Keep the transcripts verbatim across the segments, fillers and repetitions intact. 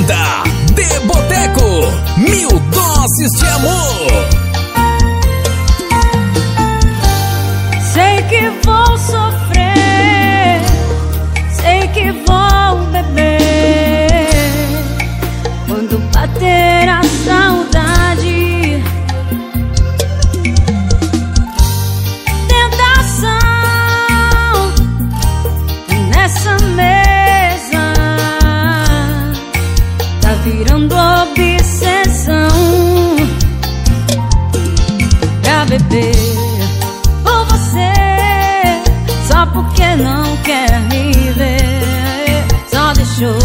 Banda de Boteco, mil doses de amor. Sei que vou sofrer, sei que vou beber quando bater a saudade. Tentação nessa mesa tá virando obsessão pra beber por você, só porque não quer me ver. Só deixou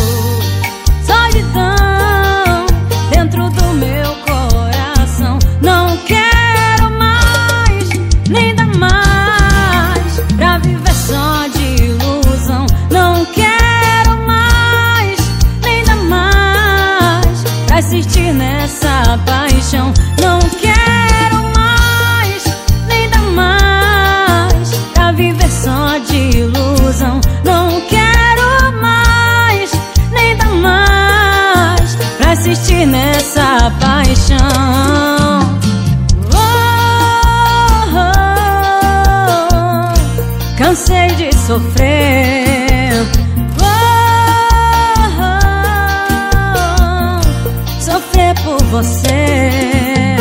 solidão dentro do meu coração. Não quero mais, nem dá mais pra viver só de ilusão. Não quero mais, nem dá mais pra insistir nessa paixão. Não quero mais, nem dá mais pra viver só de ilusão. Não quero mais, nem dá mais pra insistir nessa paixão. Oh, oh, oh, cansei de sofrer. Oh, oh, oh, sofrer por você.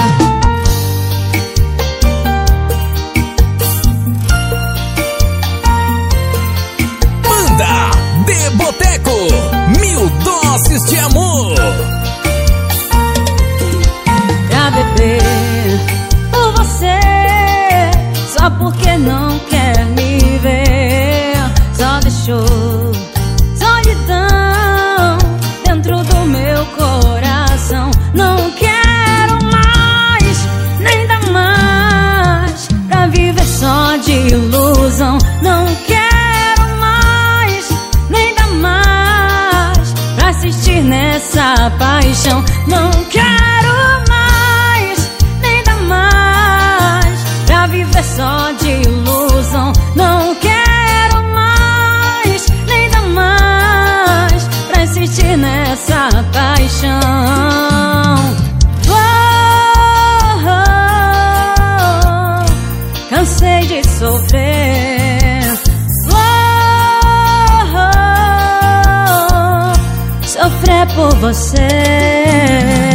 Banda de Boteco, mil doses de amor. Pra beber por você, só porque não quer me ver. Só deixou solidão dentro do meu coração. Não quero mais, nem dá mais pra viver só de ilusão. Não quero mais, nem dá mais pra assistir nessa paixão. Não quero mais, nem dá mais pra viver só de ilusão. Não quero mais, nem dá mais pra insistir nessa paixão. Oh, oh, oh, cansei de sofrer. Oh, oh, oh, sofrer por você.